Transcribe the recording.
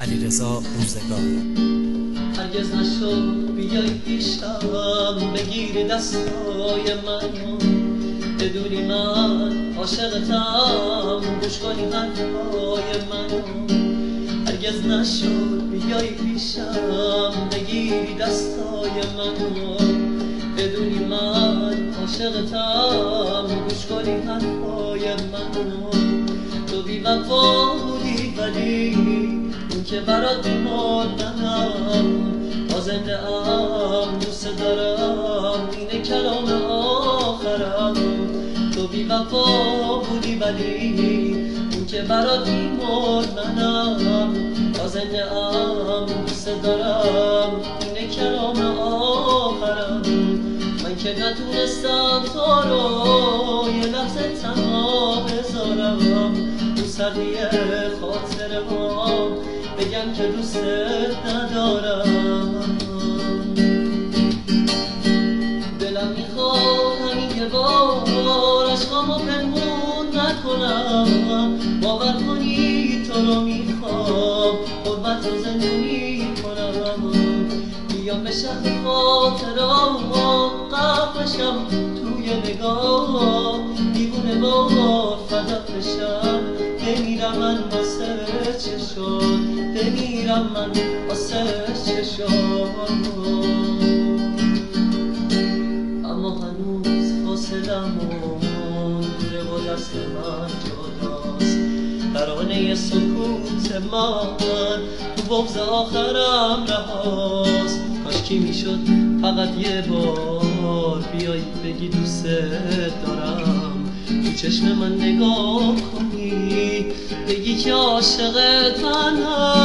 علیرضا روزگار. هرگز نشد بیای پیشم بگیری دستای منو، بدونی من عاشقتم، گوش کنی حرفای منو. هرگز نشد بیای پیشم بگیری دستای منو، بدونی من عاشقتم، گوش کنی حرفای منو. تو بی وفا بودی ولی اون که برات مردنم، زنده ام دوست دارم، اینه کلام آخرم. تو بی وفا بودی ولی اون که برات مردنم، زنده ام دوست دارم، اینه کلام آخرم. من که نتونستم تو رو یه لحظه تنها بذارم، تو سردی خاطر ما بگم که دوستت ندارم. دلم میخواد همین یه بار عشقامو پنهون نکنم، باور کنی تو رو میخوام، قربت رو زندونی کنم. بیام به شهر خاطرام غرق بشم توی نگاه، دیوونه با فدات بشم، بمیرم من واسه چشم، بمیرم من واسه چشم. اما هنوز فاصلمون دوره و دست من جداست، ترانه سکوت من تو بغض آخرم رهاست. کاشکی میشد فقط یه بار بیای بگی دوست دارم، تو چشم من نگاه کنی بگی که عاشقتم.